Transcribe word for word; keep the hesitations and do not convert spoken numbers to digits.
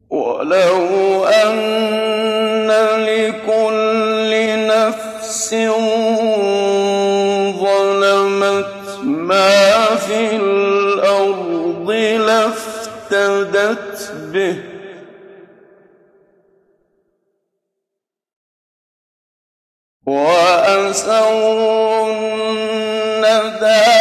ولو أن لكل نفس ظلمت ما في الأرض لافتدت به وأسروا الندامة